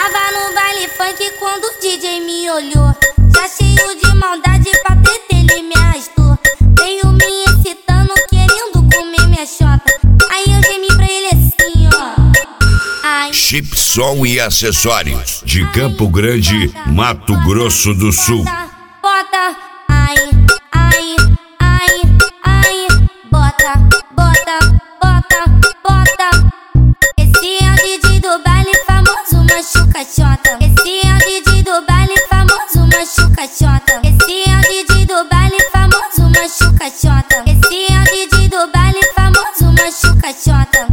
tava no baile funk quando o DJ me olhou, já cheio de maldade pra treta ele me arrastou. Veio me excitando, querendo comer minha chota. Aí eu gemi pra ele assim, ó. Ai. Chip Som e Acessórios de Campo Grande, Mato Grosso do Sul. Bota, ai, ai, ai, ai, bota, bota, bota, bota. Esse é o DJ do baile famoso machuca chota. Esse é o DJ do baile famoso machuca chota. Esse é o DJ do baile famoso machuca chota. Esse é o DJ do baile famoso machuca chota.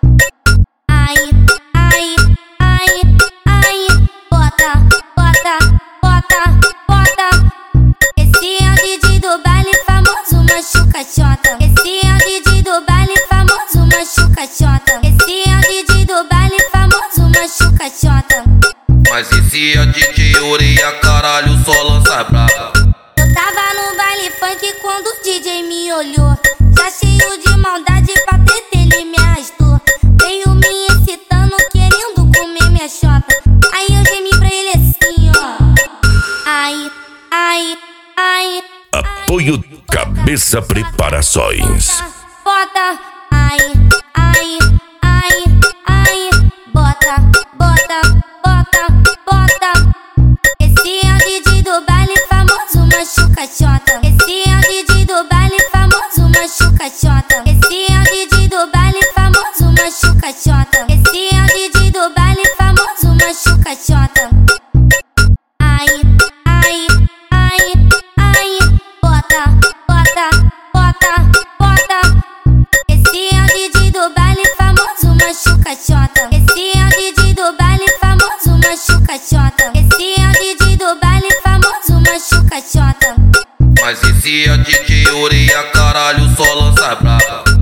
Ai, ai, ai, ai, bota, bota, bota, bota. Esse é o DJ do baile famoso machuca chota. Esse é o DJ do baile famoso machuca chota. Esse é o DJ do baile famoso machuca chota. Mas esse é o DJ Ureia, caralho, só lança brava. Eu tava no baile funk quando o DJ me olhou, já cheio de maldade pra treta ele me arrastou. Veio me excitando, querendo comer minha chota. Aí eu gemi pra ele assim, ó. Ai, ai, ai. Apoio Cabeça Preparações. Bota, ai, ai, ai, ai, bota, bota, bota, bota. Esse é o DJ do baile famoso machuca chota. Esse é o DJ do baile famoso machuca chota. Esse é o DJ do baile famoso machuca chota. Esse é o DJ do baile famoso machuca chota. Ai, ai, ai, ai, bota, bota, bota, bota. Esse é o DJ do baile famoso machuca chota. Esse é o DJ do baile famoso machuca chota. Esse é o DJ do baile famoso machuca chota. Mas esse é o DJ Ureia, caralho, só lança brava.